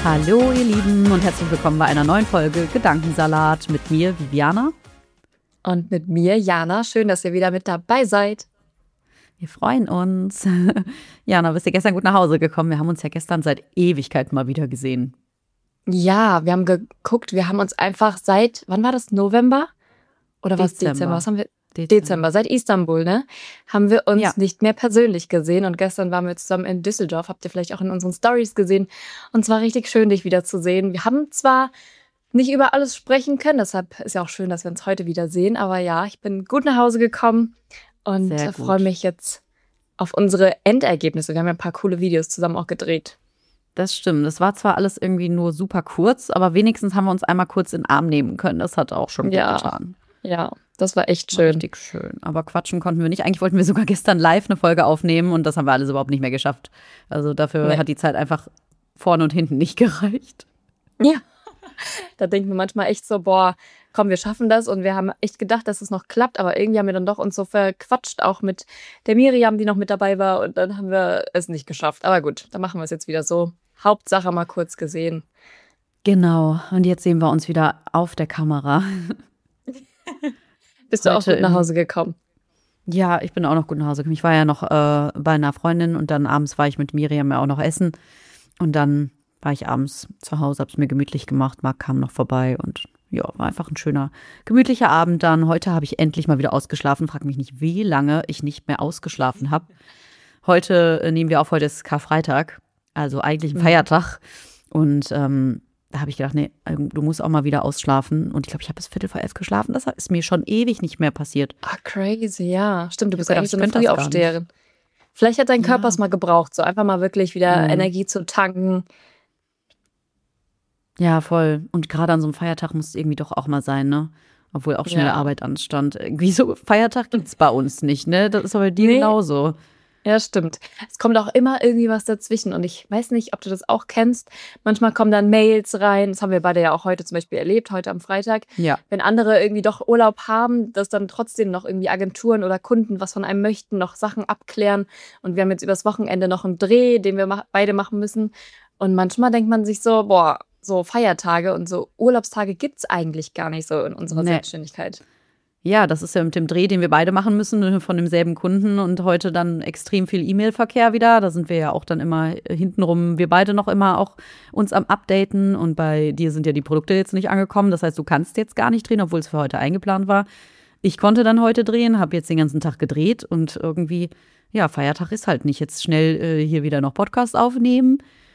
Hallo ihr Lieben und herzlich willkommen bei einer neuen Folge Gedankensalat mit mir, Viviana. Und mit mir, Jana. Schön, dass ihr wieder mit dabei seid. Wir freuen uns. Jana, bist du gestern gut nach Hause gekommen? Wir haben uns ja gestern seit Ewigkeit mal wieder gesehen. Ja, wir haben geguckt, wir haben uns einfach seit, wann war das, November? Oder was, Dezember? Was haben wir? Dezember, seit Istanbul, ne? Haben wir uns nicht mehr persönlich gesehen. Und gestern waren wir zusammen in Düsseldorf, habt ihr vielleicht auch in unseren Stories gesehen. Und es war richtig schön, dich wiederzusehen. Wir haben zwar nicht über alles sprechen können, deshalb ist ja auch schön, dass wir uns heute wiedersehen. Aber ja, ich bin gut nach Hause gekommen und freue mich jetzt auf unsere Endergebnisse. Wir haben ja ein paar coole Videos zusammen auch gedreht. Das stimmt. Das war zwar alles irgendwie nur super kurz, aber wenigstens haben wir uns einmal kurz in den Arm nehmen können. Das hat auch schon gut getan. Ja, das war echt schön. Richtig schön. Aber quatschen konnten wir nicht. Eigentlich wollten wir sogar gestern live eine Folge aufnehmen und das haben wir alles überhaupt nicht mehr geschafft. Also dafür hat die Zeit einfach vorne und hinten nicht gereicht. Ja. Da denken wir manchmal echt so, boah, komm, wir schaffen das. Und wir haben echt gedacht, dass es noch klappt. Aber irgendwie haben wir dann doch uns so verquatscht, auch mit der Miriam, die noch mit dabei war. Und dann haben wir es nicht geschafft. Aber gut, dann machen wir es jetzt wieder so. Hauptsache mal kurz gesehen. Genau. Und jetzt sehen wir uns wieder auf der Kamera. Bist du auch gut nach Hause gekommen? Ja, ich bin auch noch gut nach Hause gekommen. Ich war ja noch bei einer Freundin und dann abends war ich mit Miriam ja auch noch essen. Und dann war ich abends zu Hause, habe es mir gemütlich gemacht. Marc kam noch vorbei und ja, war einfach ein schöner, gemütlicher Abend dann. Heute habe ich endlich mal wieder ausgeschlafen. Frag mich nicht, wie lange ich nicht mehr ausgeschlafen habe. Heute nehmen wir auf, heute ist Karfreitag, also eigentlich ein Feiertag. Und da habe ich gedacht, nee, du musst auch mal wieder ausschlafen. Und ich glaube, ich habe bis 11:45 geschlafen. Das ist mir schon ewig nicht mehr passiert. Ah, crazy, ja. Stimmt, du bist eigentlich so eine Frühaufsteherin. Vielleicht hat dein Körper es mal gebraucht, so einfach mal wirklich wieder Energie zu tanken. Ja, voll. Und gerade an so einem Feiertag muss es irgendwie doch auch mal sein, ne? Obwohl auch schnell Arbeit anstand. Irgendwie so Feiertag gibt es bei uns nicht, ne? Das ist aber bei dir genauso. Ja, stimmt. Es kommt auch immer irgendwie was dazwischen. Und ich weiß nicht, ob du das auch kennst. Manchmal kommen dann Mails rein. Das haben wir beide ja auch heute zum Beispiel erlebt, heute am Freitag. Ja. Wenn andere irgendwie doch Urlaub haben, dass dann trotzdem noch irgendwie Agenturen oder Kunden was von einem möchten, noch Sachen abklären. Und wir haben jetzt übers Wochenende noch einen Dreh, den wir beide machen müssen. Und manchmal denkt man sich so, boah, so Feiertage und so Urlaubstage gibt es eigentlich gar nicht so in unserer Selbstständigkeit. Ja, das ist ja mit dem Dreh, den wir beide machen müssen, von demselben Kunden und heute dann extrem viel E-Mail-Verkehr wieder. Da sind wir ja auch dann immer hintenrum, wir beide noch immer auch uns am Updaten und bei dir sind ja die Produkte jetzt nicht angekommen. Das heißt, du kannst jetzt gar nicht drehen, obwohl es für heute eingeplant war. Ich konnte dann heute drehen, habe jetzt den ganzen Tag gedreht und irgendwie, ja, Feiertag ist halt nicht jetzt schnell hier wieder noch Podcast aufnehmen.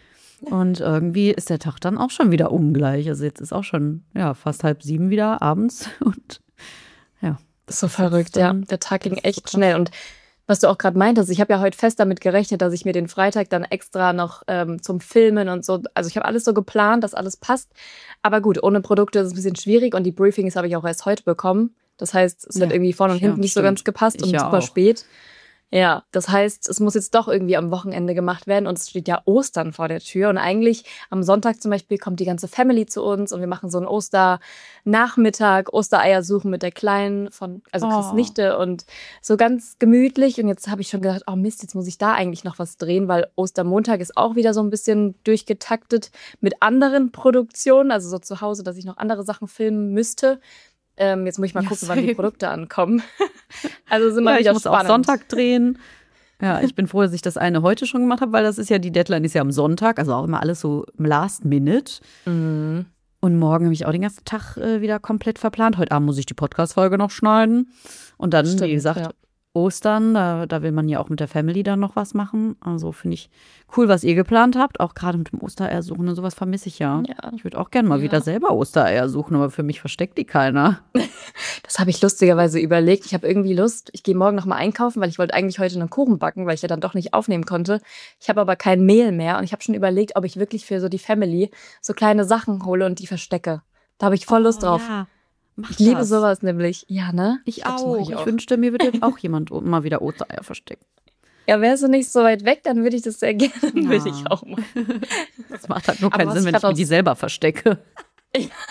Und irgendwie ist der Tag dann auch schon wieder ungleich. Also jetzt ist auch schon fast 6:30 wieder abends und ja. Das ist so verrückt, ja. Der Tag ging echt schnell. Und was du auch gerade meintest, ich habe ja heute fest damit gerechnet, dass ich mir den Freitag dann extra noch zum Filmen und so, also ich habe alles so geplant, dass alles passt. Aber gut, ohne Produkte ist es ein bisschen schwierig und die Briefings habe ich auch erst heute bekommen. Das heißt, es hat irgendwie vorne und hinten nicht so ganz gepasst und super spät. Ja, das heißt, es muss jetzt doch irgendwie am Wochenende gemacht werden und es steht ja Ostern vor der Tür und eigentlich am Sonntag zum Beispiel kommt die ganze Family zu uns und wir machen so einen Osternachmittag, Ostereier suchen mit der Kleinen also Chris' Nichte und so ganz gemütlich und jetzt habe ich schon gedacht, oh Mist, jetzt muss ich da eigentlich noch was drehen, weil Ostermontag ist auch wieder so ein bisschen durchgetaktet mit anderen Produktionen, also so zu Hause, dass ich noch andere Sachen filmen müsste. Jetzt muss ich mal gucken, wann die Produkte ankommen. Also sind wir wieder spannend. Ich muss auch Sonntag drehen. Ja, ich bin froh, dass ich das eine heute schon gemacht habe, weil das ist ja, die Deadline ist ja am Sonntag, also auch immer alles so im Last Minute. Und morgen habe ich auch den ganzen Tag wieder komplett verplant. Heute Abend muss ich die Podcast-Folge noch schneiden. Und dann, wie gesagt, Ostern, da will man ja auch mit der Family dann noch was machen. Also finde ich cool, was ihr geplant habt. Auch gerade mit dem Ostereier suchen und sowas vermisse ich ja. Ich würde auch gerne mal wieder selber Ostereier suchen, aber für mich versteckt die keiner. Das habe ich lustigerweise überlegt. Ich habe irgendwie Lust, ich gehe morgen noch mal einkaufen, weil ich wollte eigentlich heute einen Kuchen backen, weil ich ja dann doch nicht aufnehmen konnte. Ich habe aber kein Mehl mehr und ich habe schon überlegt, ob ich wirklich für so die Family so kleine Sachen hole und die verstecke. Da habe ich voll Lust drauf. Ja. Ich liebe sowas nämlich. Ja, ne? Ich auch. Ich wünschte, mir würde auch jemand mal wieder Ostereier verstecken. Ja, wärst du nicht so weit weg, dann würde ich das sehr gerne. Ja. Würde ich auch mal. Das macht halt nur keinen Sinn, wenn ich mir die selber verstecke.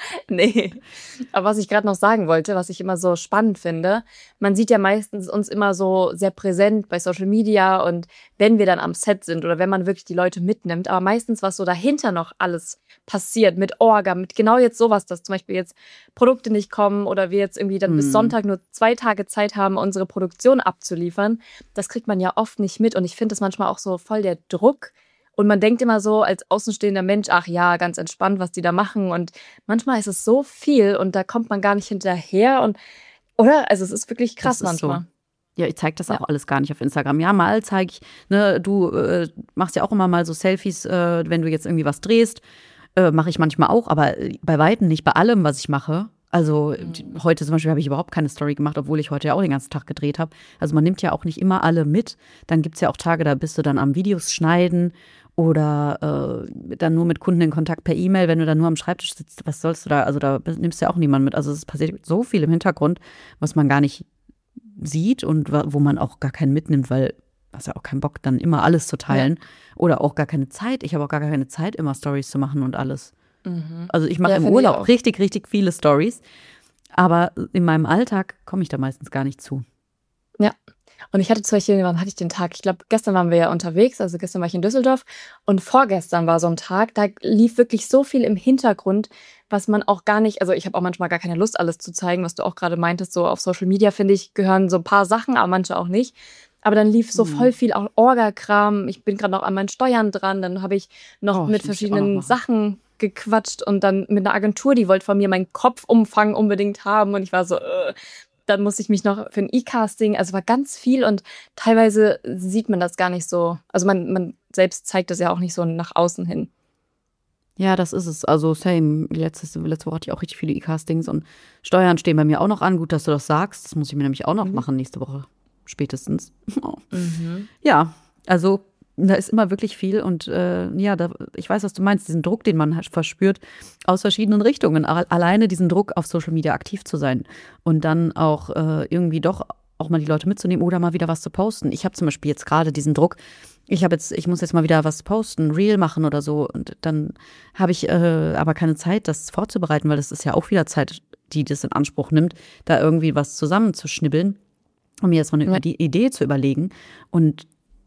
Nee. Aber was ich gerade noch sagen wollte, was ich immer so spannend finde, man sieht ja meistens uns immer so sehr präsent bei Social Media und wenn wir dann am Set sind oder wenn man wirklich die Leute mitnimmt, aber meistens, was so dahinter noch alles passiert mit Orga, mit genau jetzt sowas, dass zum Beispiel jetzt Produkte nicht kommen oder wir jetzt irgendwie dann bis Sonntag nur 2 Tage Zeit haben, unsere Produktion abzuliefern, das kriegt man ja oft nicht mit und ich finde das manchmal auch so voll der Druck. Und man denkt immer so als außenstehender Mensch, ach ja, ganz entspannt, was die da machen. Und manchmal ist es so viel und da kommt man gar nicht hinterher. Und, oder? Also es ist wirklich krass Das ist so. manchmal. Ja, ich zeige das auch alles gar nicht auf Instagram. Ja, mal zeige ich, ne, du machst ja auch immer mal so Selfies, wenn du jetzt irgendwie was drehst. Mache ich manchmal auch, aber bei Weitem nicht bei allem, was ich mache. Also heute zum Beispiel habe ich überhaupt keine Story gemacht, obwohl ich heute ja auch den ganzen Tag gedreht habe. Also man nimmt ja auch nicht immer alle mit. Dann gibt es ja auch Tage, da bist du dann am Videos schneiden oder dann nur mit Kunden in Kontakt per E-Mail, wenn du dann nur am Schreibtisch sitzt. Was sollst du da? Also da nimmst du ja auch niemanden mit. Also es passiert so viel im Hintergrund, was man gar nicht sieht und wo man auch gar keinen mitnimmt, weil du hast ja auch keinen Bock, dann immer alles zu teilen. Ja. Oder auch gar keine Zeit. Ich habe auch gar keine Zeit, immer Stories zu machen und alles. Also ich mache im Urlaub richtig, richtig viele Stories. Aber in meinem Alltag komme ich da meistens gar nicht zu. Ja. Und ich hatte zum Beispiel, wann hatte ich den Tag? Ich glaube, gestern waren wir ja unterwegs, also gestern war ich in Düsseldorf und vorgestern war so ein Tag, da lief wirklich so viel im Hintergrund, was man auch gar nicht, also ich habe auch manchmal gar keine Lust, alles zu zeigen, was du auch gerade meintest, so auf Social Media, finde ich, gehören so ein paar Sachen, aber manche auch nicht. Aber dann lief so voll viel auch Orga-Kram, ich bin gerade noch an meinen Steuern dran, dann habe ich noch mit verschiedenen Sachen gequatscht und dann mit einer Agentur, die wollte von mir meinen Kopfumfang unbedingt haben und ich war so, dann musste ich mich noch für ein E-Casting, also war ganz viel und teilweise sieht man das gar nicht so, also man selbst zeigt das ja auch nicht so nach außen hin. Ja, das ist es. Also same. Letzte Woche hatte ich auch richtig viele E-Castings und Steuern stehen bei mir auch noch an. Gut, dass du das sagst. Das muss ich mir nämlich auch noch machen nächste Woche. Spätestens. Oh. Ja, also da ist immer wirklich viel und ja, ich weiß, was du meinst, diesen Druck, den man verspürt aus verschiedenen Richtungen. Alleine diesen Druck, auf Social Media aktiv zu sein und dann auch irgendwie doch auch mal die Leute mitzunehmen oder mal wieder was zu posten. Ich habe zum Beispiel jetzt gerade diesen Druck, ich muss jetzt mal wieder was posten, Reel machen oder so und dann habe ich aber keine Zeit, das vorzubereiten, weil das ist ja auch wieder Zeit, die das in Anspruch nimmt, da irgendwie was zusammenzuschnibbeln, um mir jetzt mal eine Idee zu überlegen und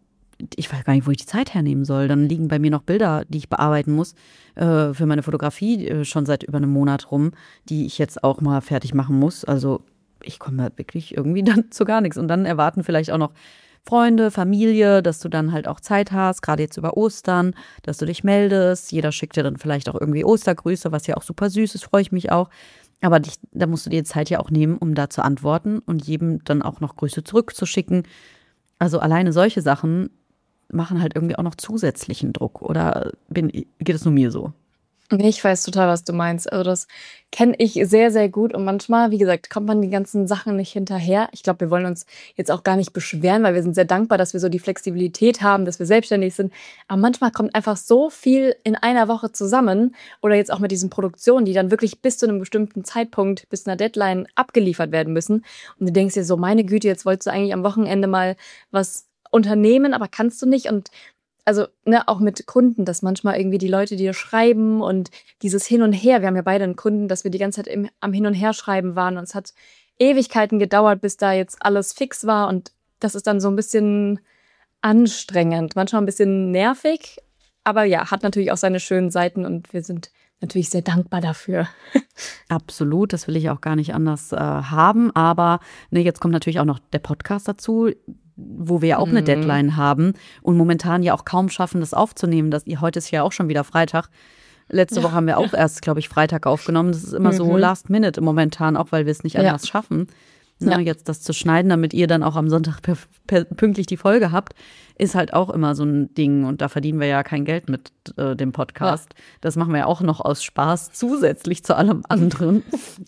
ich weiß gar nicht, wo ich die Zeit hernehmen soll. Dann liegen bei mir noch Bilder, die ich bearbeiten muss für meine Fotografie schon seit über einem Monat rum, die ich jetzt auch mal fertig machen muss. Also ich komme da wirklich irgendwie dann zu gar nichts. Und dann erwarten vielleicht auch noch Freunde, Familie, dass du dann halt auch Zeit hast, gerade jetzt über Ostern, dass du dich meldest. Jeder schickt dir dann vielleicht auch irgendwie Ostergrüße, was ja auch super süß ist, freue ich mich auch. Aber da musst du dir Zeit ja auch nehmen, um da zu antworten und jedem dann auch noch Grüße zurückzuschicken. Also alleine solche Sachen machen halt irgendwie auch noch zusätzlichen Druck. Oder geht es nur mir so? Nee, ich weiß total, was du meinst. Also das kenne ich sehr, sehr gut. Und manchmal, wie gesagt, kommt man die ganzen Sachen nicht hinterher. Ich glaube, wir wollen uns jetzt auch gar nicht beschweren, weil wir sind sehr dankbar, dass wir so die Flexibilität haben, dass wir selbstständig sind. Aber manchmal kommt einfach so viel in einer Woche zusammen. Oder jetzt auch mit diesen Produktionen, die dann wirklich bis zu einem bestimmten Zeitpunkt, bis einer Deadline abgeliefert werden müssen. Und du denkst dir so, meine Güte, jetzt wolltest du eigentlich am Wochenende mal was unternehmen, aber kannst du nicht. Und also, ne, auch mit Kunden, dass manchmal irgendwie die Leute dir schreiben und dieses Hin und Her. Wir haben ja beide einen Kunden, dass wir die ganze Zeit am Hin und Her schreiben waren und es hat Ewigkeiten gedauert, bis da jetzt alles fix war und das ist dann so ein bisschen anstrengend, manchmal ein bisschen nervig, aber ja, hat natürlich auch seine schönen Seiten und wir sind natürlich sehr dankbar dafür. Absolut, das will ich auch gar nicht anders haben, aber ne, jetzt kommt natürlich auch noch der Podcast dazu, wo wir ja auch eine Deadline haben und momentan ja auch kaum schaffen, das aufzunehmen. Heute ist ja auch schon wieder Freitag. Letzte Woche haben wir auch erst, glaube ich, Freitag aufgenommen. Das ist immer so last minute momentan, auch weil wir es nicht anders schaffen. Ne, jetzt das zu schneiden, damit ihr dann auch am Sonntag pünktlich die Folge habt, ist halt auch immer so ein Ding. Und da verdienen wir ja kein Geld mit dem Podcast. Das machen wir ja auch noch aus Spaß zusätzlich zu allem anderen.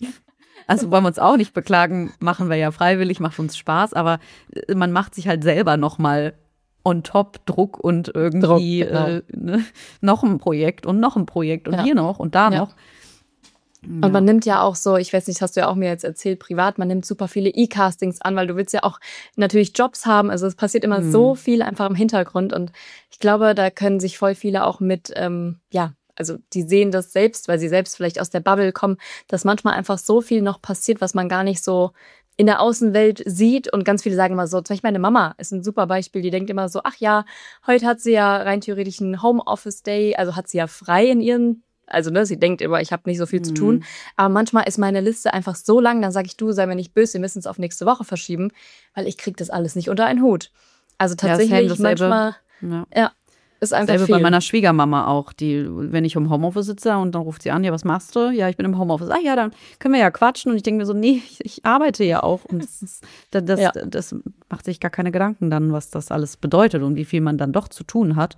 Also wollen wir uns auch nicht beklagen, machen wir ja freiwillig, macht uns Spaß, aber man macht sich halt selber nochmal on top Druck und irgendwie ne, noch ein Projekt und hier noch und da noch. Ja. Und man nimmt ja auch so, ich weiß nicht, hast du ja auch mir jetzt erzählt, privat, man nimmt super viele E-Castings an, weil du willst ja auch natürlich Jobs haben, also es passiert immer so viel einfach im Hintergrund und ich glaube, da können sich voll viele auch mit, also die sehen das selbst, weil sie selbst vielleicht aus der Bubble kommen, dass manchmal einfach so viel noch passiert, was man gar nicht so in der Außenwelt sieht. Und ganz viele sagen immer so, zum Beispiel meine Mama ist ein super Beispiel, die denkt immer so, ach ja, heute hat sie ja rein theoretisch einen Homeoffice-Day, also hat sie ja frei in ihren, also ne, sie denkt immer, ich habe nicht so viel zu tun. Aber manchmal ist meine Liste einfach so lang, dann sage ich, du, sei mir nicht böse, wir müssen es auf nächste Woche verschieben, weil ich kriege das alles nicht unter einen Hut. Also tatsächlich manchmal, ja, ist einfach Selbe viel. bei meiner Schwiegermama auch, die, wenn ich im Homeoffice sitze und dann ruft sie an, ja, was machst du? Ja, ich bin im Homeoffice. Ah ja, dann können wir ja quatschen. Und ich denke mir so, nee, ich arbeite ja auch. Und das macht sich gar keine Gedanken dann, was das alles bedeutet und wie viel man dann doch zu tun hat.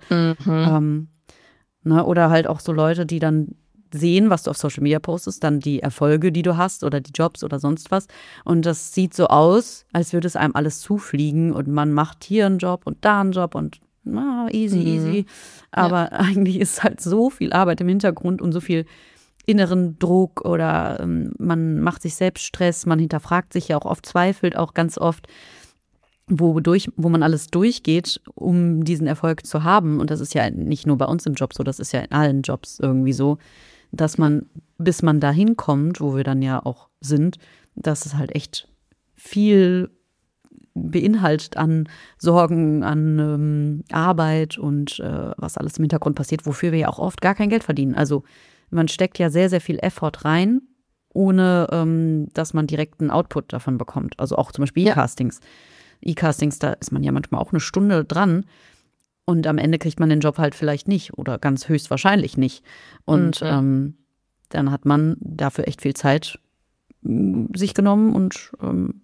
Ne? Oder halt auch so Leute, die dann sehen, was du auf Social Media postest, dann die Erfolge, die du hast oder die Jobs oder sonst was. Und das sieht so aus, als würde es einem alles zufliegen und man macht hier einen Job und da einen Job und easy. Aber eigentlich ist halt so viel Arbeit im Hintergrund und so viel inneren Druck oder man macht sich selbst Stress, man hinterfragt sich ja auch oft, zweifelt auch ganz oft, wo man alles durchgeht, um diesen Erfolg zu haben. Und das ist ja nicht nur bei uns im Job so, das ist ja in allen Jobs irgendwie so, dass man, bis man da hinkommt, wo wir dann ja auch sind, dass es halt echt viel beinhaltet an Sorgen, an Arbeit und was alles im Hintergrund passiert, wofür wir ja auch oft gar kein Geld verdienen. Also man steckt ja sehr, sehr viel Effort rein, ohne dass man direkt einen Output davon bekommt. Also auch zum Beispiel E-Castings. E-Castings, da ist man ja manchmal auch eine Stunde dran und am Ende kriegt man den Job halt vielleicht nicht oder ganz höchstwahrscheinlich nicht. Und dann hat man dafür echt viel Zeit sich genommen und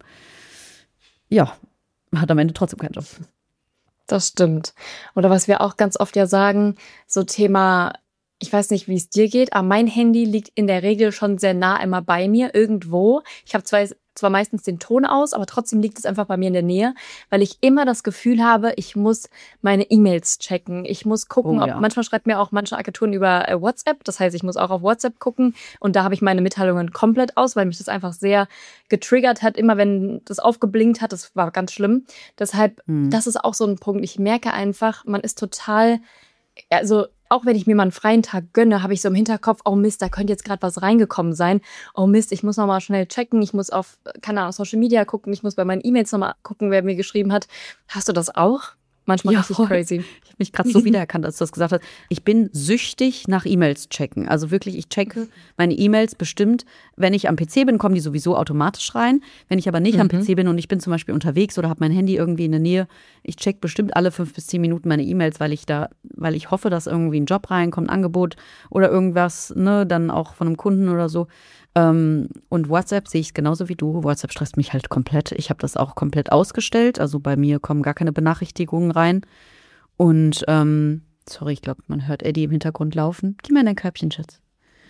hat am Ende trotzdem keinen Job. Das stimmt. Oder was wir auch ganz oft ja sagen, so Thema, ich weiß nicht, wie es dir geht, aber mein Handy liegt in der Regel schon sehr nah immer bei mir, irgendwo. Ich habe zwar meistens den Ton aus, aber trotzdem liegt es einfach bei mir in der Nähe, weil ich immer das Gefühl habe, ich muss meine E-Mails checken. Ich muss gucken, manchmal schreibt mir auch manche Agenturen über WhatsApp. Das heißt, ich muss auch auf WhatsApp gucken und da habe ich meine Mitteilungen komplett aus, weil mich das einfach sehr getriggert hat. Immer wenn das aufgeblinkt hat, das war ganz schlimm. Deshalb, das ist auch so ein Punkt. Ich merke einfach, man ist total, also auch wenn ich mir mal einen freien Tag gönne, habe ich so im Hinterkopf, oh Mist, da könnte jetzt gerade was reingekommen sein. Oh Mist, ich muss noch mal schnell checken. Ich muss auf, keine Ahnung, Social Media gucken. Ich muss bei meinen E-Mails noch mal gucken, wer mir geschrieben hat. Hast du das auch? Manchmal richtig crazy. Ich habe mich gerade so wiedererkannt, als du das gesagt hast. Ich bin süchtig nach E-Mails checken. Also wirklich, ich checke meine E-Mails bestimmt. Wenn ich am PC bin, kommen die sowieso automatisch rein. Wenn ich aber nicht am PC bin und ich bin zum Beispiel unterwegs oder habe mein Handy irgendwie in der Nähe, ich check bestimmt alle 5 bis 10 Minuten meine E-Mails, weil ich hoffe, dass irgendwie ein Job reinkommt, ein Angebot oder irgendwas, ne, dann auch von einem Kunden oder so. Und WhatsApp sehe ich genauso wie du. WhatsApp stresst mich halt komplett. Ich habe das auch komplett ausgestellt. Also bei mir kommen gar keine Benachrichtigungen rein. Und, sorry, ich glaube, man hört Eddie im Hintergrund laufen. Gib mir dein Körbchen, Schatz.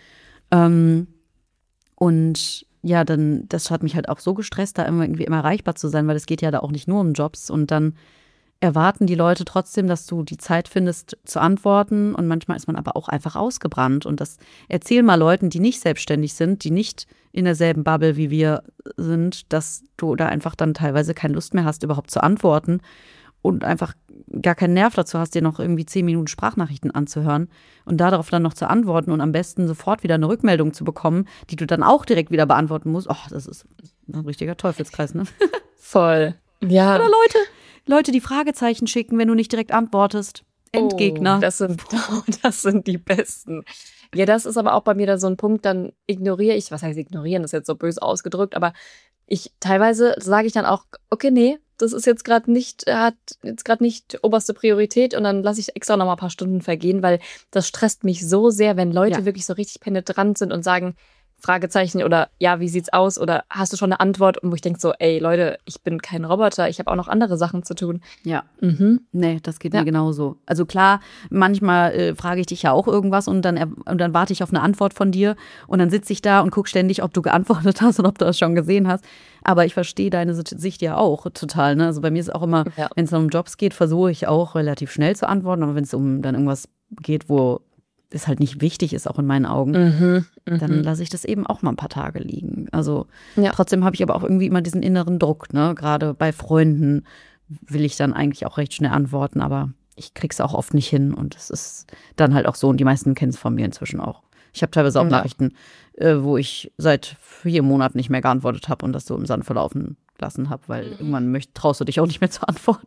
Und ja, dann, das hat mich halt auch so gestresst, da irgendwie immer erreichbar zu sein, weil es geht ja da auch nicht nur um Jobs. Und dann erwarten die Leute trotzdem, dass du die Zeit findest zu antworten und manchmal ist man aber auch einfach ausgebrannt und das erzähl mal Leuten, die nicht selbstständig sind, die nicht in derselben Bubble wie wir sind, dass du da einfach dann teilweise keine Lust mehr hast, überhaupt zu antworten und einfach gar keinen Nerv dazu hast, dir noch irgendwie 10 Minuten Sprachnachrichten anzuhören und darauf dann noch zu antworten und am besten sofort wieder eine Rückmeldung zu bekommen, die du dann auch direkt wieder beantworten musst. Oh, das ist ein richtiger Teufelskreis, ne? Voll. Ja. Oder Leute, die Fragezeichen schicken, wenn du nicht direkt antwortest. Endgegner. Das sind die Besten. Ja, das ist aber auch bei mir da so ein Punkt, dann ignoriere ich, was heißt ignorieren, das ist jetzt so böse ausgedrückt, aber teilweise sage ich dann auch, okay, nee, das ist jetzt gerade nicht, hat jetzt gerade nicht oberste Priorität und dann lasse ich extra noch mal ein paar Stunden vergehen, weil das stresst mich so sehr, wenn Leute wirklich so richtig penetrant sind und sagen, Fragezeichen oder ja, wie sieht's aus oder hast du schon eine Antwort? Und wo ich denke so, ey Leute, ich bin kein Roboter, ich habe auch noch andere Sachen zu tun. Ja, nee, das geht mir genauso. Also klar, manchmal frage ich dich ja auch irgendwas und dann warte ich auf eine Antwort von dir und dann sitze ich da und gucke ständig, ob du geantwortet hast und ob du das schon gesehen hast. Aber ich verstehe deine Sicht ja auch total. Ne? Also bei mir ist auch immer, wenn es um Jobs geht, versuche ich auch relativ schnell zu antworten. Aber wenn es um dann irgendwas geht, wo es halt nicht wichtig ist, auch in meinen Augen, dann lasse ich das eben auch mal ein paar Tage liegen. Also trotzdem habe ich aber auch irgendwie immer diesen inneren Druck, ne? Gerade bei Freunden will ich dann eigentlich auch recht schnell antworten, aber ich krieg's auch oft nicht hin und es ist dann halt auch so und die meisten kennen es von mir inzwischen auch. Ich habe teilweise auch Nachrichten, wo ich seit 4 Monaten nicht mehr geantwortet habe und das so im Sand verlaufen lassen habe, weil irgendwann traust du dich auch nicht mehr zu antworten.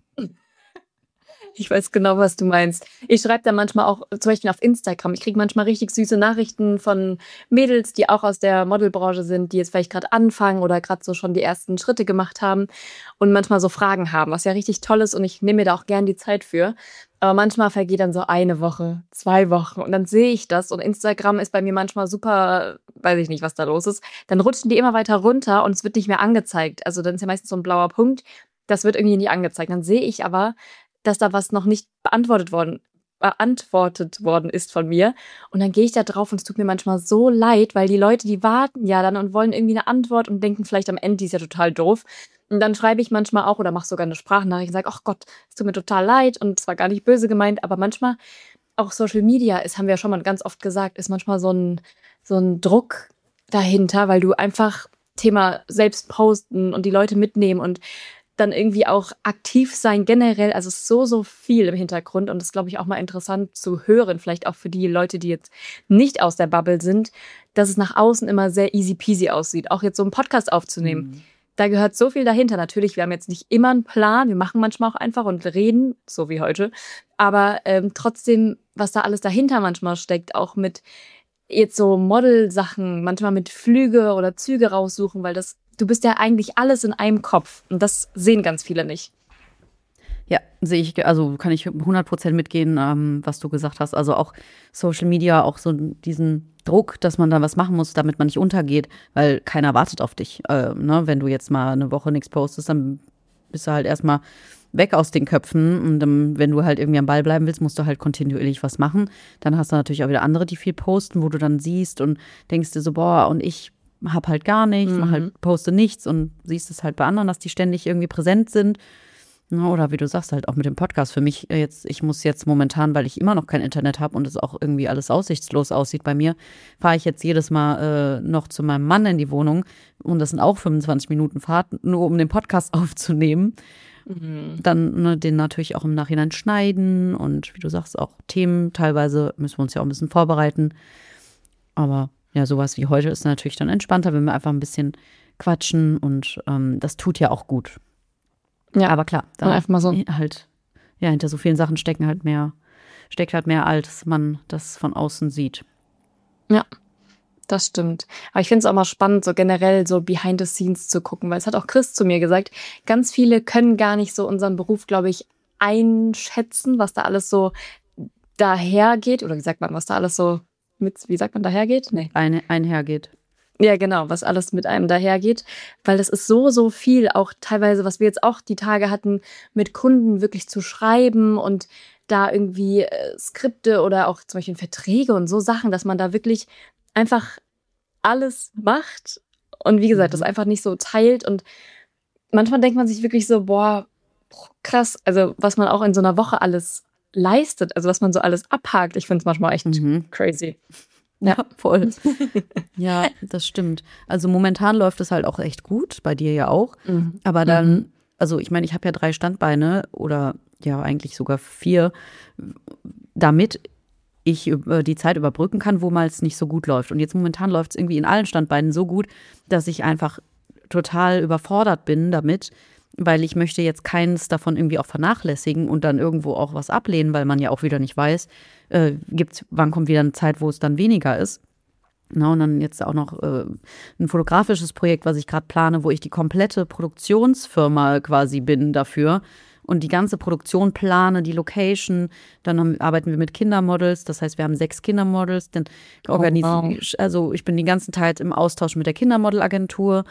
Ich weiß genau, was du meinst. Ich schreibe da manchmal auch, zum Beispiel auf Instagram, ich kriege manchmal richtig süße Nachrichten von Mädels, die auch aus der Modelbranche sind, die jetzt vielleicht gerade anfangen oder gerade so schon die ersten Schritte gemacht haben und manchmal so Fragen haben, was ja richtig toll ist und ich nehme mir da auch gern die Zeit für. Aber manchmal vergeht dann so 1 Woche, 2 Wochen und dann sehe ich das und Instagram ist bei mir manchmal super, weiß ich nicht, was da los ist. Dann rutschen die immer weiter runter und es wird nicht mehr angezeigt. Also dann ist ja meistens so ein blauer Punkt, das wird irgendwie nie angezeigt. Dann sehe ich aber, dass da was noch nicht beantwortet worden ist von mir. Und dann gehe ich da drauf und es tut mir manchmal so leid, weil die Leute, die warten ja dann und wollen irgendwie eine Antwort und denken vielleicht am Ende, die ist ja total doof. Und dann schreibe ich manchmal auch oder mache sogar eine Sprachnachricht und sage, ach Gott, es tut mir total leid und es war gar nicht böse gemeint, aber manchmal auch Social Media ist, haben wir ja schon mal ganz oft gesagt, ist manchmal so ein Druck dahinter, weil du einfach Thema selbst posten und die Leute mitnehmen und dann irgendwie auch aktiv sein generell, also so viel im Hintergrund und das ist, glaube ich, auch mal interessant zu hören, vielleicht auch für die Leute, die jetzt nicht aus der Bubble sind, dass es nach außen immer sehr easy peasy aussieht, auch jetzt so einen Podcast aufzunehmen. Da gehört so viel dahinter. Natürlich, wir haben jetzt nicht immer einen Plan, wir machen manchmal auch einfach und reden, so wie heute, aber trotzdem, was da alles dahinter manchmal steckt, auch mit jetzt so Model-Sachen, manchmal mit Flüge oder Züge raussuchen, weil du bist ja eigentlich alles in einem Kopf und das sehen ganz viele nicht. Ja, sehe ich, also kann ich 100% mitgehen, was du gesagt hast. Also auch Social Media, auch so diesen Druck, dass man da was machen muss, damit man nicht untergeht, weil keiner wartet auf dich. Ne? Wenn du jetzt mal eine Woche nichts postest, dann bist du halt erstmal weg aus den Köpfen. Und wenn du halt irgendwie am Ball bleiben willst, musst du halt kontinuierlich was machen. Dann hast du natürlich auch wieder andere, die viel posten, wo du dann siehst und denkst dir so, boah, und ich hab halt gar nichts, poste nichts und siehst es halt bei anderen, dass die ständig irgendwie präsent sind. Oder wie du sagst, halt auch mit dem Podcast. Für mich jetzt, ich muss jetzt momentan, weil ich immer noch kein Internet habe und es auch irgendwie alles aussichtslos aussieht bei mir, fahre ich jetzt jedes Mal noch zu meinem Mann in die Wohnung und das sind auch 25 Minuten Fahrt, nur um den Podcast aufzunehmen. Dann den natürlich auch im Nachhinein schneiden und wie du sagst, auch Themen. Teilweise müssen wir uns ja auch ein bisschen vorbereiten. Aber ja, sowas wie heute ist natürlich dann entspannter, wenn wir einfach ein bisschen quatschen und das tut ja auch gut. Ja, aber klar, da einfach mal so halt, ja, hinter so vielen Sachen steckt halt mehr, als man das von außen sieht. Ja, das stimmt. Aber ich finde es auch mal spannend, so generell so behind the scenes zu gucken, weil es hat auch Chris zu mir gesagt, ganz viele können gar nicht so unseren Beruf, glaube ich, einschätzen, was da alles so dahergeht. Oder wie sagt man, was da alles so wie sagt man, dahergeht? Nee. Einhergeht. Ja, genau, was alles mit einem dahergeht, weil das ist so viel, auch teilweise, was wir jetzt auch die Tage hatten, mit Kunden wirklich zu schreiben und da irgendwie Skripte oder auch zum Beispiel Verträge und so Sachen, dass man da wirklich einfach alles macht und wie gesagt, das einfach nicht so teilt und manchmal denkt man sich wirklich so, boah, krass, also was man auch in so einer Woche alles leistet, also was man so alles abhakt, ich finde es manchmal echt crazy. Ja, voll. Ja, das stimmt. Also momentan läuft es halt auch echt gut, bei dir ja auch. Aber dann, also ich meine, ich habe ja 3 Standbeine oder ja eigentlich sogar 4, damit ich die Zeit überbrücken kann, wo mal es nicht so gut läuft. Und jetzt momentan läuft es irgendwie in allen Standbeinen so gut, dass ich einfach total überfordert bin damit, weil ich möchte jetzt keins davon irgendwie auch vernachlässigen und dann irgendwo auch was ablehnen, weil man ja auch wieder nicht weiß, wann kommt wieder eine Zeit, wo es dann weniger ist. Na, und dann jetzt auch noch ein fotografisches Projekt, was ich gerade plane, wo ich die komplette Produktionsfirma quasi bin dafür und die ganze Produktion plane, die Location. Dann arbeiten wir mit Kindermodels, das heißt, wir haben 6 Kindermodels. Dann also ich bin die ganze Zeit im Austausch mit der Kindermodelagentur,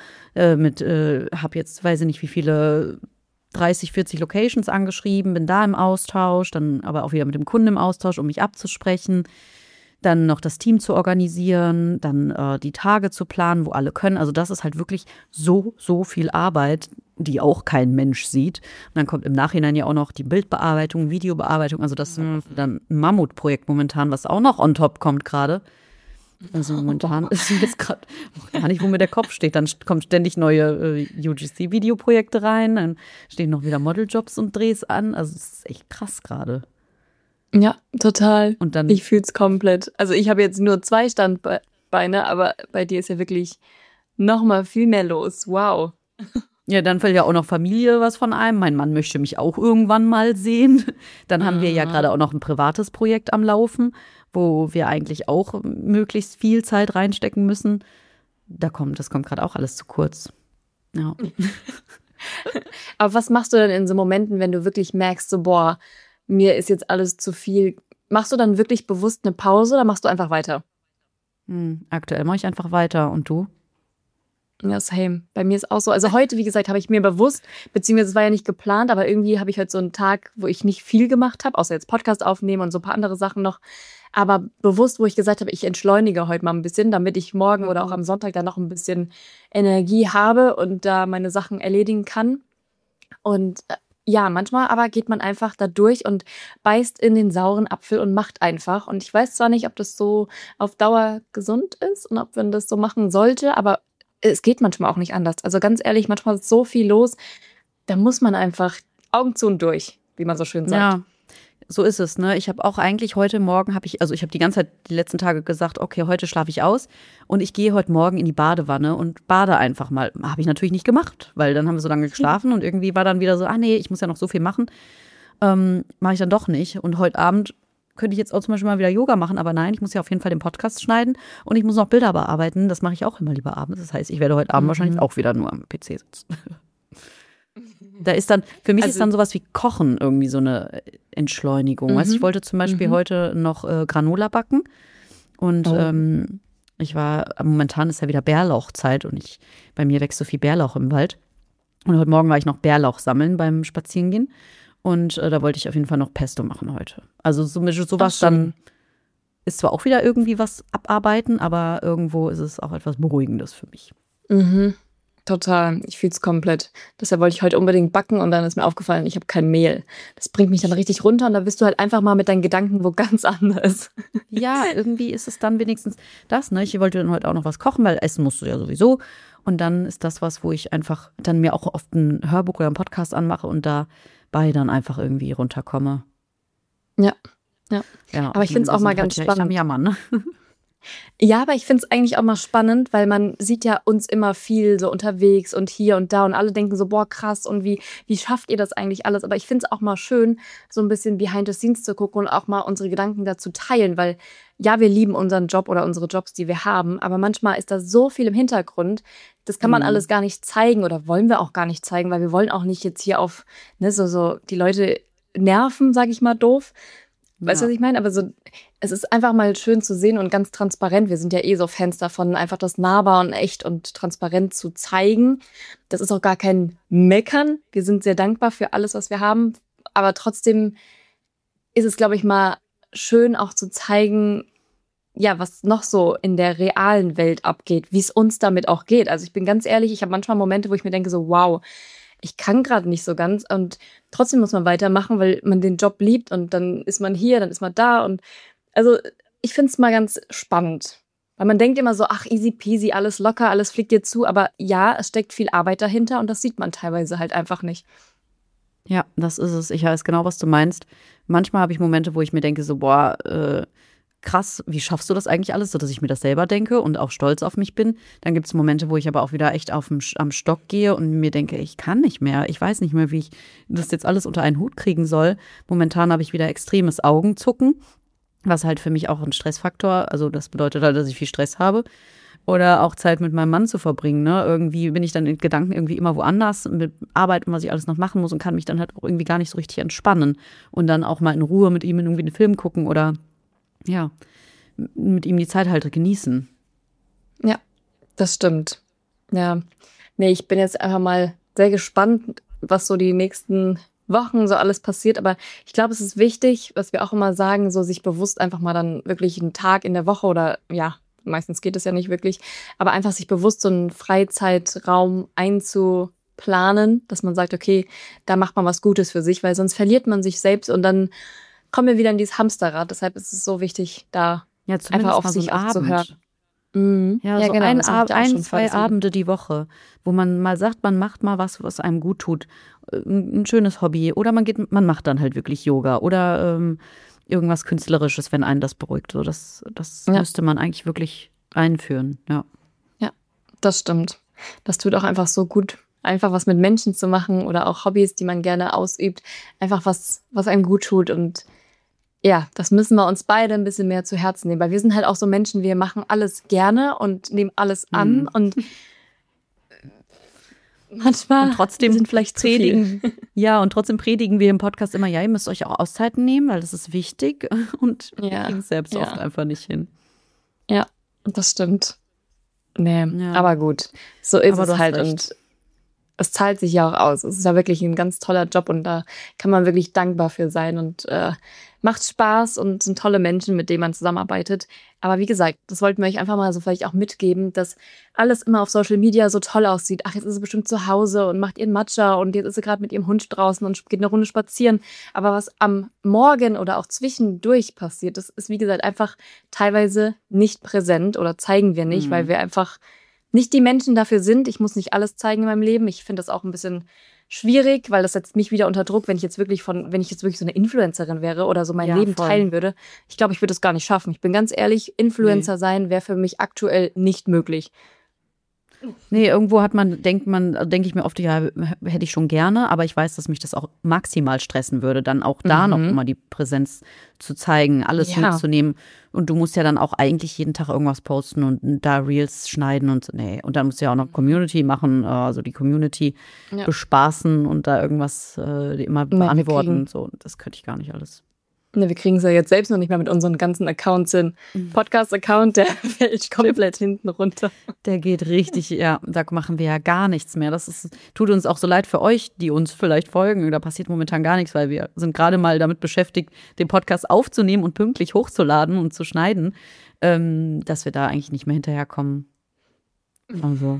habe jetzt, weiß ich nicht, wie viele 30, 40 Locations angeschrieben, bin da im Austausch, dann aber auch wieder mit dem Kunden im Austausch, um mich abzusprechen. Dann noch das Team zu organisieren, dann die Tage zu planen, wo alle können. Also das ist halt wirklich so viel Arbeit, die auch kein Mensch sieht. Und dann kommt im Nachhinein ja auch noch die Bildbearbeitung, Videobearbeitung. Also das ist dann ein Mammutprojekt momentan, was auch noch on top kommt gerade. Also momentan ist jetzt gerade gar nicht, wo mir der Kopf steht. Dann kommen ständig neue UGC-Videoprojekte rein, dann stehen noch wieder Modeljobs und Drehs an. Also es ist echt krass gerade. Ja, total. Und dann, Ich fühle es komplett. Also ich habe jetzt nur 2 Standbeine, aber bei dir ist ja wirklich noch mal viel mehr los. Wow. ja, dann fällt ja auch noch Familie was von einem. Mein Mann möchte mich auch irgendwann mal sehen. Dann haben wir ja gerade auch noch ein privates Projekt am Laufen, wo wir eigentlich auch möglichst viel Zeit reinstecken müssen. Das kommt gerade auch alles zu kurz. Ja. Aber was machst du denn in so Momenten, wenn du wirklich merkst, so boah, mir ist jetzt alles zu viel? Machst du dann wirklich bewusst eine Pause oder machst du einfach weiter? Aktuell mache ich einfach weiter. Und du? Ja, same. Bei mir ist auch so. Also heute, wie gesagt, habe ich mir bewusst, beziehungsweise es war ja nicht geplant, aber irgendwie habe ich heute so einen Tag, wo ich nicht viel gemacht habe, außer jetzt Podcast aufnehmen und so ein paar andere Sachen noch. Aber bewusst, wo ich gesagt habe, ich entschleunige heute mal ein bisschen, damit ich morgen oder auch am Sonntag dann noch ein bisschen Energie habe und da meine Sachen erledigen kann. Und ja, manchmal aber geht man einfach da durch und beißt in den sauren Apfel und macht einfach. Und ich weiß zwar nicht, ob das so auf Dauer gesund ist und ob man das so machen sollte, aber es geht manchmal auch nicht anders. Also ganz ehrlich, manchmal ist so viel los, da muss man einfach Augen zu und durch, wie man so schön sagt. Ja, so ist es, ne? Ich habe auch eigentlich heute Morgen, ich habe die ganze Zeit die letzten Tage gesagt, okay, heute schlafe ich aus und ich gehe heute Morgen in die Badewanne und bade einfach mal. Habe ich natürlich nicht gemacht, weil dann haben wir so lange geschlafen und irgendwie war dann wieder so, nee, ich muss ja noch so viel machen. Mache ich dann doch nicht. Und heute Abend könnte ich jetzt auch zum Beispiel mal wieder Yoga machen, aber nein, ich muss ja auf jeden Fall den Podcast schneiden und ich muss noch Bilder bearbeiten. Das mache ich auch immer lieber abends. Das heißt, ich werde heute Abend wahrscheinlich auch wieder nur am PC sitzen. Da ist dann, für mich ist dann sowas wie Kochen irgendwie so eine Entschleunigung. Weißt, ich wollte zum Beispiel heute noch Granola backen und momentan ist ja wieder Bärlauchzeit und bei mir wächst so viel Bärlauch im Wald. Und heute Morgen war ich noch Bärlauch sammeln beim Spazierengehen und da wollte ich auf jeden Fall noch Pesto machen heute. Also sowas dann ist zwar auch wieder irgendwie was abarbeiten, aber irgendwo ist es auch etwas Beruhigendes für mich. Mhm. Total, ich fühle es komplett. Deshalb wollte ich heute unbedingt backen und dann ist mir aufgefallen, ich habe kein Mehl. Das bringt mich dann richtig runter und da bist du halt einfach mal mit deinen Gedanken wo ganz anders. Ja, irgendwie ist es dann wenigstens das, ne? Ich wollte dann heute auch noch was kochen, weil essen musst du ja sowieso. Und dann ist das was, wo ich einfach dann mir auch oft ein Hörbuch oder einen Podcast anmache und dabei dann einfach irgendwie runterkomme. Ja. Ja, Aber ich finde es auch mal ganz spannend. Am Jammern, ne? Ja, aber ich finde es eigentlich auch mal spannend, weil man sieht ja uns immer viel so unterwegs und hier und da und alle denken so, boah, krass und wie schafft ihr das eigentlich alles? Aber ich finde es auch mal schön, so ein bisschen behind the scenes zu gucken und auch mal unsere Gedanken dazu teilen, weil ja, wir lieben unseren Job oder unsere Jobs, die wir haben, aber manchmal ist da so viel im Hintergrund, das kann man alles gar nicht zeigen oder wollen wir auch gar nicht zeigen, weil wir wollen auch nicht jetzt hier auf, ne, so die Leute nerven, sage ich mal doof. Weißt du, was ich meine? Aber so, es ist einfach mal schön zu sehen und ganz transparent. Wir sind ja so Fans davon, einfach das nahbar und echt und transparent zu zeigen. Das ist auch gar kein Meckern. Wir sind sehr dankbar für alles, was wir haben. Aber trotzdem ist es, glaube ich, mal schön auch zu zeigen, ja, was noch so in der realen Welt abgeht, wie es uns damit auch geht. Also ich bin ganz ehrlich, ich habe manchmal Momente, wo ich mir denke so, wow, ich kann gerade nicht so ganz und trotzdem muss man weitermachen, weil man den Job liebt und dann ist man hier, dann ist man da und also ich finde es mal ganz spannend, weil man denkt immer so, ach easy peasy, alles locker, alles fliegt dir zu, aber ja, es steckt viel Arbeit dahinter und das sieht man teilweise halt einfach nicht. Ja, das ist es. Ich weiß genau, was du meinst. Manchmal habe ich Momente, wo ich mir denke so, boah, krass, wie schaffst du das eigentlich alles, so dass ich mir das selber denke und auch stolz auf mich bin. Dann gibt es Momente, wo ich aber auch wieder echt am Stock gehe und mir denke, ich kann nicht mehr. Ich weiß nicht mehr, wie ich das jetzt alles unter einen Hut kriegen soll. Momentan habe ich wieder extremes Augenzucken, was halt für mich auch ein Stressfaktor, also das bedeutet halt, dass ich viel Stress habe. Oder auch Zeit mit meinem Mann zu verbringen, ne? Irgendwie bin ich dann in Gedanken irgendwie immer woanders mit Arbeit und was ich alles noch machen muss und kann mich dann halt auch irgendwie gar nicht so richtig entspannen. Und dann auch mal in Ruhe mit ihm irgendwie einen Film gucken oder ja, mit ihm die Zeit halt genießen. Ja, das stimmt. Ja, nee, ich bin jetzt einfach mal sehr gespannt, was so die nächsten Wochen so alles passiert. Aber ich glaube, es ist wichtig, was wir auch immer sagen, so sich bewusst einfach mal dann wirklich einen Tag in der Woche oder ja, meistens geht es ja nicht wirklich, aber einfach sich bewusst so einen Freizeitraum einzuplanen, dass man sagt, okay, da macht man was Gutes für sich, weil sonst verliert man sich selbst und dann kommen wir wieder in dieses Hamsterrad. Deshalb ist es so wichtig, da Ja, einfach auf mal so sich einen auch zu hören. Abend. Ja, Ja, so genau, das macht ja auch schon voll 2 Sinn. Abende die Woche, wo man mal sagt, man macht mal was, was einem gut tut. 'N schönes Hobby oder man macht dann halt wirklich Yoga oder, irgendwas Künstlerisches, wenn einen das beruhigt. So, das Ja, müsste man eigentlich wirklich einführen, ja. ja, das stimmt. Das tut auch einfach so gut, einfach was mit Menschen zu machen oder auch Hobbys, die man gerne ausübt. Einfach was einem gut tut. Und ja, das müssen wir uns beide ein bisschen mehr zu Herzen nehmen, weil wir sind halt auch so Menschen, wir machen alles gerne und nehmen alles an Mhm. und Und manchmal trotzdem sind vielleicht zu viel. predigen wir im Podcast immer: „Ja, ihr müsst euch auch Auszeiten nehmen, weil das ist wichtig.“ Und wir Ja, kriegen es selbst oft ja, einfach nicht hin. ja, das stimmt. Ne, Ja, aber gut, so ist aber du es hast halt recht. und es zahlt sich ja auch aus. Es ist ja wirklich ein ganz toller Job und da kann man wirklich dankbar für sein und, macht Spaß und sind tolle Menschen, mit denen man zusammenarbeitet. Aber wie gesagt, das wollten wir euch einfach mal so vielleicht auch mitgeben, dass alles immer auf Social Media so toll aussieht. Ach, jetzt ist sie bestimmt zu Hause und macht ihren Matcha und jetzt ist sie gerade mit ihrem Hund draußen und geht eine Runde spazieren. Aber was am Morgen oder auch zwischendurch passiert, das ist, wie gesagt, einfach teilweise nicht präsent oder zeigen wir nicht, weil Mhm. wir einfach nicht die Menschen dafür sind. Ich muss nicht alles zeigen in meinem Leben. Ich finde das auch ein bisschen schwierig, weil das setzt mich wieder unter Druck, wenn ich jetzt wirklich so eine Influencerin wäre oder so mein Ja, Leben voll. teilen würde. Ich glaube, ich würde es gar nicht schaffen. Ich bin ganz ehrlich, Ne. Influencer sein wäre für mich aktuell nicht möglich. Ne, irgendwo denke ich mir oft: „Ja, hätte ich schon gerne“, aber ich weiß, dass mich das auch maximal stressen würde, dann auch da noch Mhm. immer die Präsenz zu zeigen, alles Ja, mitzunehmen. Und du musst ja dann auch eigentlich jeden Tag irgendwas posten und da Reels schneiden und ne, und dann musst du ja auch noch Community machen, also die Community ja. bespaßen und da irgendwas, immer Ne, beantworten und so. Das könnte ich gar nicht alles. wir kriegen es ja jetzt selbst noch nicht mal mit unseren ganzen Accounts hin. Mhm. Podcast-Account, der fällt komplett Stimmt. hinten runter. Der geht richtig, ja, da machen wir ja gar nichts mehr. Tut uns auch so leid für euch, die uns vielleicht folgen. Da passiert momentan gar nichts, weil wir sind gerade mal damit beschäftigt, den Podcast aufzunehmen und pünktlich hochzuladen und zu schneiden, dass wir da eigentlich nicht mehr hinterherkommen. Also,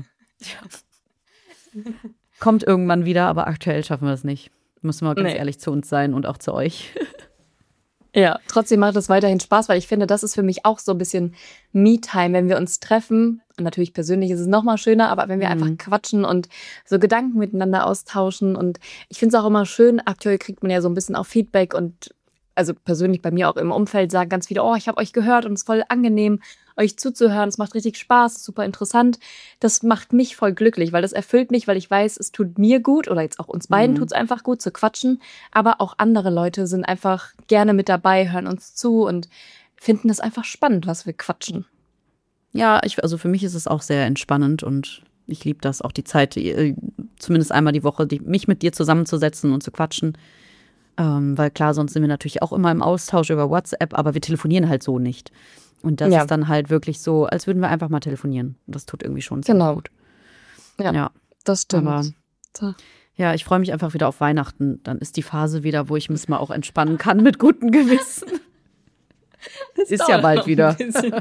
kommt irgendwann wieder, aber aktuell schaffen wir es nicht. Müssen wir ganz Ne. ehrlich zu uns sein und auch zu euch. Ja, trotzdem macht es weiterhin Spaß, weil ich finde, das ist für mich auch so ein bisschen Me-Time, wenn wir uns treffen. Und natürlich persönlich ist es noch mal schöner, aber wenn wir einfach Mhm. quatschen und so Gedanken miteinander austauschen. Und ich finde es auch immer schön, aktuell kriegt man ja so ein bisschen auch Feedback und also persönlich bei mir auch im Umfeld sagen ganz viele: „Oh, ich habe euch gehört und es ist voll angenehm, euch zuzuhören. Es macht richtig Spaß, ist super interessant.“ Das macht mich voll glücklich, weil das erfüllt mich, weil ich weiß, es tut mir gut oder jetzt auch uns beiden Mhm. tut's einfach gut zu quatschen, aber auch andere Leute sind einfach gerne mit dabei, hören uns zu und finden es einfach spannend, was wir quatschen. Ja, also für mich ist es auch sehr entspannend und ich liebe das, auch die Zeit, zumindest einmal die Woche, mich mit dir zusammenzusetzen und zu quatschen. Weil klar, sonst sind wir natürlich auch immer im Austausch über WhatsApp, aber wir telefonieren halt so nicht. Und das Ja, ist dann halt wirklich so, als würden wir einfach mal telefonieren. Das tut irgendwie schon sehr genau. gut. Ja, Ja, das aber stimmt. So. ja, ich freue mich einfach wieder auf Weihnachten. Dann ist die Phase wieder, wo ich mich mal auch entspannen kann mit gutem Gewissen. Es Ist ja dauert bald noch ein wieder. bisschen.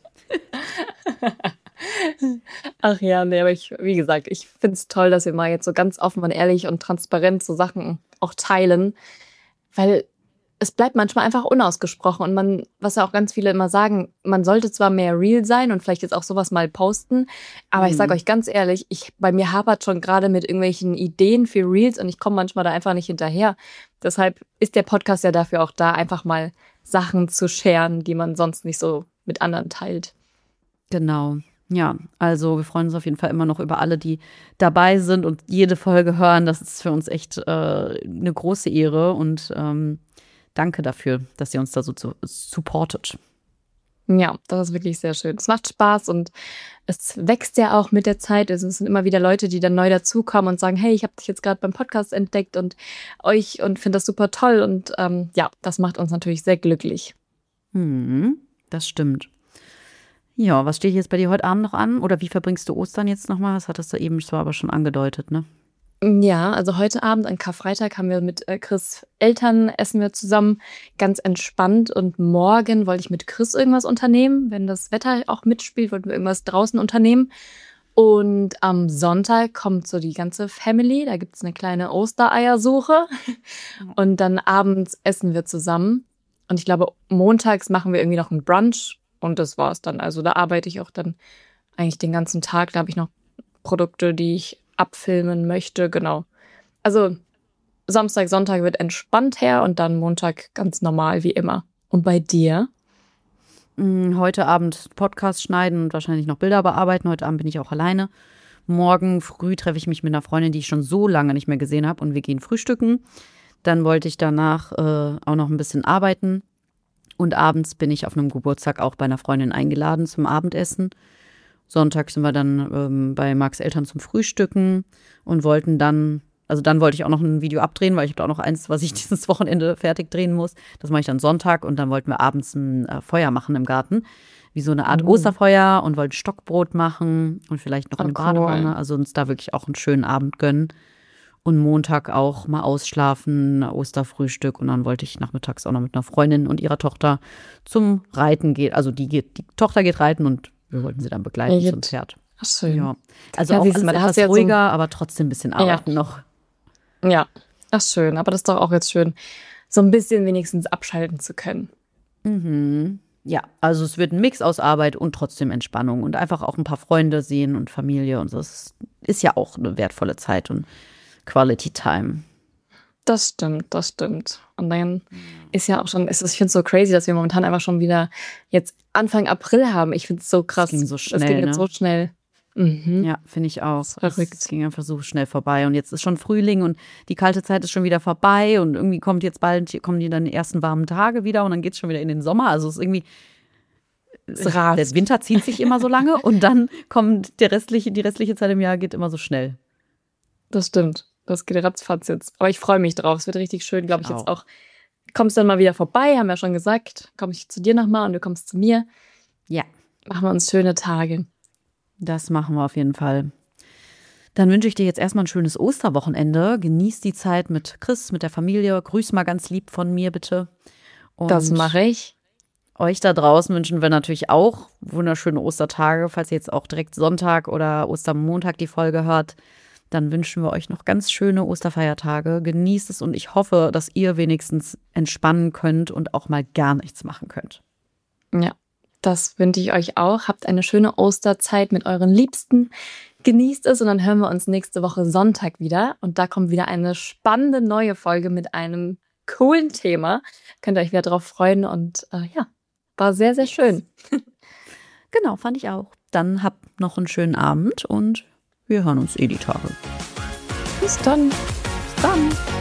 Ach ja, ne, aber wie gesagt, ich finde es toll, dass wir mal jetzt so ganz offen und ehrlich und transparent so Sachen auch teilen, weil es bleibt manchmal einfach unausgesprochen und was ja auch ganz viele immer sagen, man sollte zwar mehr real sein und vielleicht jetzt auch sowas mal posten, aber ich sage Mhm. euch ganz ehrlich, bei mir hapert schon gerade mit irgendwelchen Ideen für Reels und ich komme manchmal da einfach nicht hinterher. Deshalb ist der Podcast ja dafür auch da, einfach mal Sachen zu sharen, die man sonst nicht so mit anderen teilt. Genau. Ja, also wir freuen uns auf jeden Fall immer noch über alle, die dabei sind und jede Folge hören. Das ist für uns echt eine große Ehre und danke dafür, dass ihr uns da so supportet. Ja, das ist wirklich sehr schön. Es macht Spaß und es wächst ja auch mit der Zeit. Also es sind immer wieder Leute, die dann neu dazukommen und sagen, hey, ich habe dich jetzt gerade beim Podcast entdeckt und euch und finde das super toll. Und ja, das macht uns natürlich sehr glücklich. Mhm, das stimmt. Ja, was steht jetzt bei dir heute Abend noch an? Oder wie verbringst du Ostern jetzt nochmal? Das hattest du eben zwar aber schon angedeutet, ne? Ja, also heute Abend an Karfreitag haben wir mit Chris' Eltern essen wir zusammen, ganz entspannt. Und morgen wollte ich mit Chris irgendwas unternehmen. Wenn das Wetter auch mitspielt, wollten wir irgendwas draußen unternehmen. Und am Sonntag kommt so die ganze Family. Da gibt's eine kleine Ostereiersuche. Und dann abends essen wir zusammen. Und ich glaube, montags machen wir irgendwie noch einen Brunch. Und das war's dann. Also da arbeite ich auch dann eigentlich den ganzen Tag. Da habe ich noch Produkte, die ich abfilmen möchte. Genau. Also Samstag, Sonntag wird entspannt her und dann Montag ganz normal wie immer. Und bei dir? Heute Abend Podcast schneiden und wahrscheinlich noch Bilder bearbeiten. Heute Abend bin ich auch alleine. Morgen früh treffe ich mich mit einer Freundin, die ich schon so lange nicht mehr gesehen habe, und wir gehen frühstücken. Dann wollte ich danach auch noch ein bisschen arbeiten. Und abends bin ich auf einem Geburtstag auch bei einer Freundin eingeladen zum Abendessen. Sonntag sind wir dann bei Marks Eltern zum Frühstücken und wollten dann, also dann wollte ich auch noch ein Video abdrehen, weil ich habe da auch noch eins, was ich dieses Wochenende fertig drehen muss. Das mache ich dann Sonntag und dann wollten wir abends ein Feuer machen im Garten. Wie so eine Art Osterfeuer, und wollten Stockbrot machen und vielleicht noch eine Badewanne. Also uns da wirklich auch einen schönen Abend gönnen. Und Montag auch mal ausschlafen, Osterfrühstück. Und dann wollte ich nachmittags auch noch mit einer Freundin und ihrer Tochter zum Reiten gehen. Also die Tochter geht reiten und wir wollten sie dann begleiten zum Pferd. Ach schön. Ja. Also auch alles etwas ruhiger, aber trotzdem ein bisschen arbeiten noch. Ja, ach schön. Aber das ist doch auch jetzt schön, so ein bisschen wenigstens abschalten zu können. Ja, also es wird ein Mix aus Arbeit und trotzdem Entspannung und einfach auch ein paar Freunde sehen und Familie und so. Das ist ja auch eine wertvolle Zeit und Quality Time. Das stimmt. Und dann ist ja auch schon, ich finde es so crazy, dass wir momentan einfach schon wieder jetzt Anfang April haben. Ich finde es so krass. Es ging so schnell. Es ging jetzt so schnell. Ja, finde ich auch. Es ging einfach so schnell vorbei. Und jetzt ist schon Frühling und die kalte Zeit ist schon wieder vorbei. Und irgendwie kommen die dann die ersten warmen Tage wieder und dann geht es schon wieder in den Sommer. Also es ist irgendwie, der Winter zieht sich immer so lange und dann kommt die restliche Zeit im Jahr geht immer so schnell. Das stimmt. Das geht ratzfatz jetzt. Aber ich freue mich drauf. Es wird richtig schön, glaube ich, jetzt auch. Kommst dann mal wieder vorbei, haben wir ja schon gesagt. Komme ich zu dir nochmal und du kommst zu mir. Ja. Machen wir uns schöne Tage. Das machen wir auf jeden Fall. Dann wünsche ich dir jetzt erstmal ein schönes Osterwochenende. Genieß die Zeit mit Chris, mit der Familie. Grüß mal ganz lieb von mir, bitte. Und das mache ich. Euch da draußen wünschen wir natürlich auch wunderschöne Ostertage. Falls ihr jetzt auch direkt Sonntag oder Ostermontag die Folge hört, dann wünschen wir euch noch ganz schöne Osterfeiertage. Genießt es und ich hoffe, dass ihr wenigstens entspannen könnt und auch mal gar nichts machen könnt. Ja, das wünsche ich euch auch. Habt eine schöne Osterzeit mit euren Liebsten. Genießt es und dann hören wir uns nächste Woche Sonntag wieder. Und da kommt wieder eine spannende neue Folge mit einem coolen Thema. Könnt ihr euch wieder drauf freuen und war sehr, sehr schön. Genau, fand ich auch. Dann habt noch einen schönen Abend und wir hören uns die Tage. Bis dann. Bis dann.